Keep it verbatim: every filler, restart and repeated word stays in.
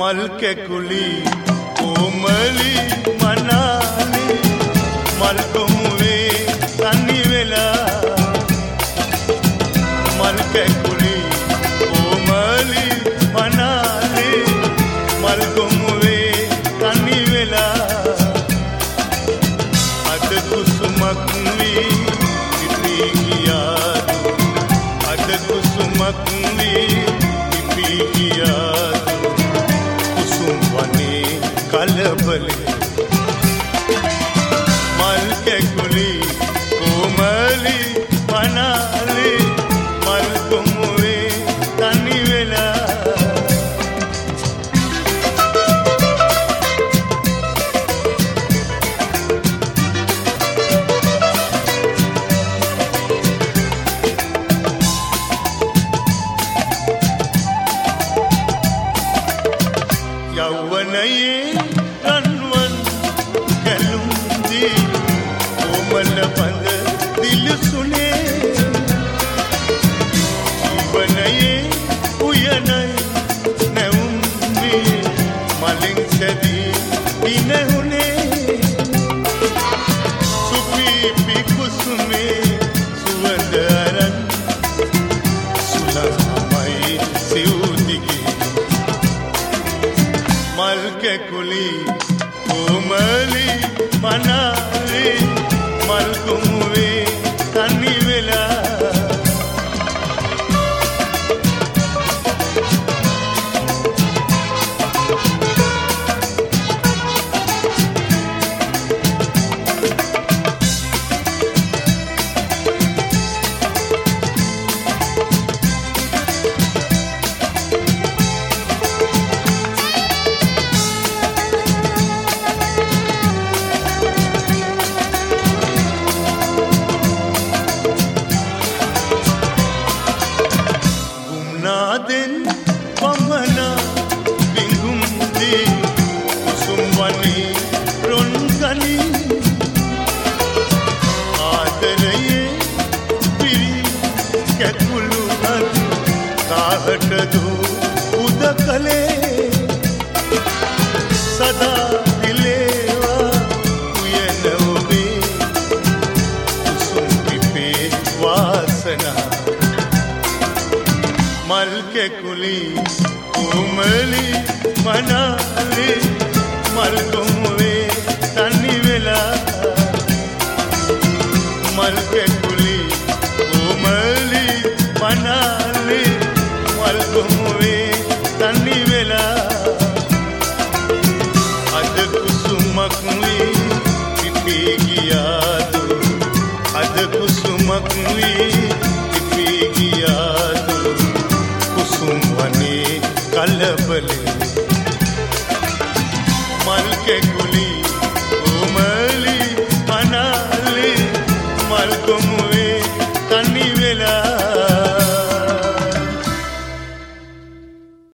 මල් කැකුලි කොමලි මනාලි මල් කොමුවේ තනි වෙලා මල් කැකුලි කොමලි මනාලි මල් කොමුවේ තනි වෙලා අද කුසුමක් වී පිපී ගියාදු අද කුසුමක් වී පිපී ගියාදු කුසුම් වනේ කලබලේ මල් කැකුලි කොමලි මනාලි මල් කොමුවේ තනි වෙලා යෞවනයේ රන්වන් කැලුම් දී කොමල බඳ දිලසුනේ ජීවනයේ උයනයි නැවුම් වී මලින් සැදී ඉනහුනේ සුපීපි කුසුමේ සුවඳ අරන් සුලමයි සිවුදිගේ මල් කැකුලි කොමලි මනාලි මල් කොමුවේ තනි වෙලා නාදෙන් පමනා බිඟුම් දී කුසුම් වනේ රොන් ගනි ආදරයේ පිරි කැකුළු අත් කාහට දෝ උදකලේ සදා දිලේවා උයන ඔබේ කුසුම් පිපේ වාසනා මල් කැකුලි කොමලි මනාලි මල් කොමුවේ තනි වෙලා මල් කැකුලි කොමලි මනාලි මල් කොමුවේ තනි වෙලා අද කුසුමක් වී පිපී ගියාදු අද කුසුමක් වී පිපී ගියාදු කුසුම් වනේ කලබලේ මල් කැකුලි